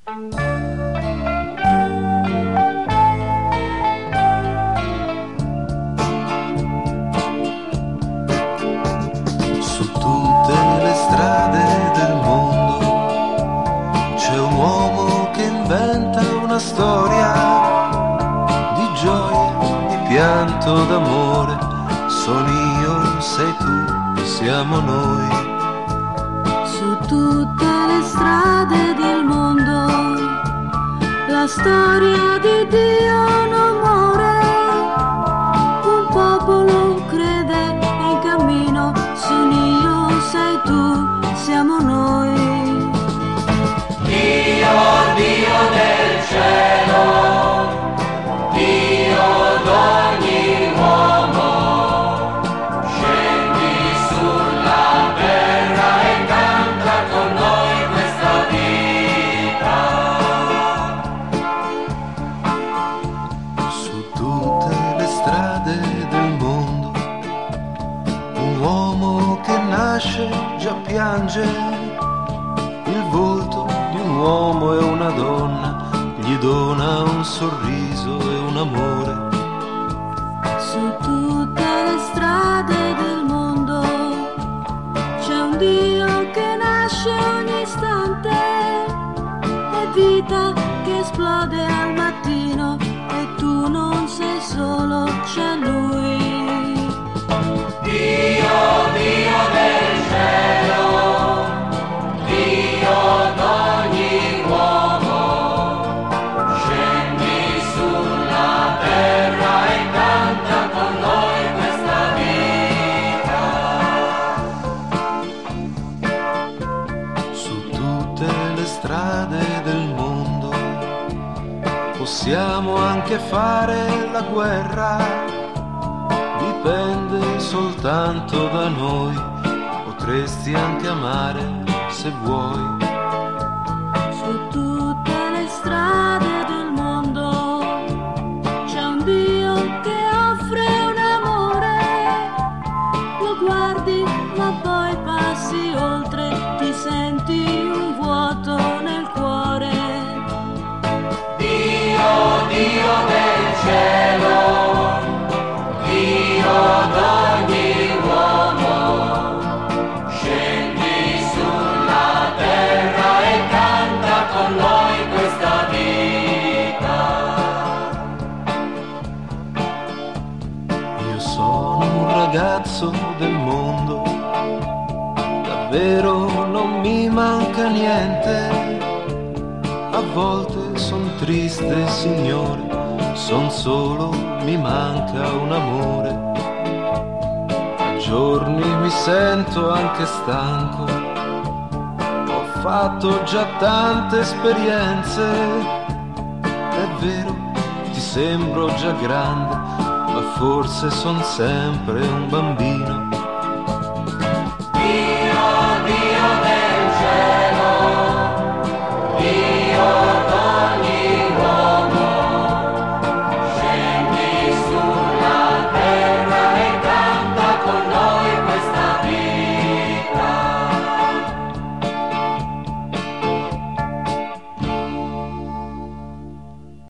Su tutte le strade del mondo c'è un uomo che inventa una storia di gioia, di pianto, d'amore. Sono io, sei tu, siamo noi. Su tutte le strade del mondo la storia di Dio non muore. Un popolo crede in cammino. Sono io, sei tu, siamo noi. Dio, Dio del cielo, Dio d'ogni uomo, scendi sulla terra e canta con noi questa vita. Su tutte le strade del mondo un uomo che nasce già piange. Il volto di un uomo e una donna gli dona un sorriso e un amore. Su tutte le strade del mondo c'è un Dio che nasce ogni istante. È vita che esplode al mattino e tu non sei solo, c'è Lui. Dio, Dio del cielo, Dio d'ogni uomo, scendi sulla terra e canta con noi questa vita. Su tutte le strade del mondo possiamo anche fare la guerra. Dipende soltanto da noi. Potresti anche amare se vuoi. Su tutte le strade del mondo c'è un Dio che offre un amore. Lo guardi ma poi passi oltre, ti senti un vuoto nel cuore. Dio, Dio del cielo, Dio d'ogni uomo, scendi sulla terra e canta con noi questa vita. Io sono un ragazzo del mondo, davvero non mi manca niente. A volte son triste, Signore, son solo, mi manca un amore. A giorni mi sento anche stanco, ho fatto già tante esperienze. È vero, ti sembro già grande, ma forse son sempre un bambino.